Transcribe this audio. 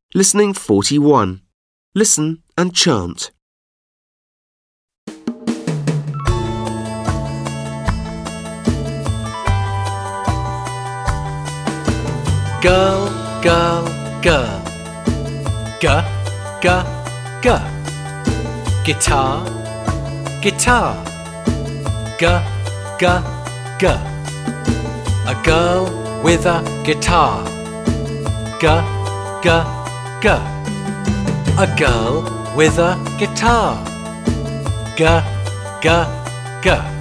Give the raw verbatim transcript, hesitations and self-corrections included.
Listening forty-one. Listen and chant. Girl, girl, girl. G, g, g. Guitar, guitar. G, g, g. A girl with a guitar. G, g, g. A girl with a guitar. G, g, g.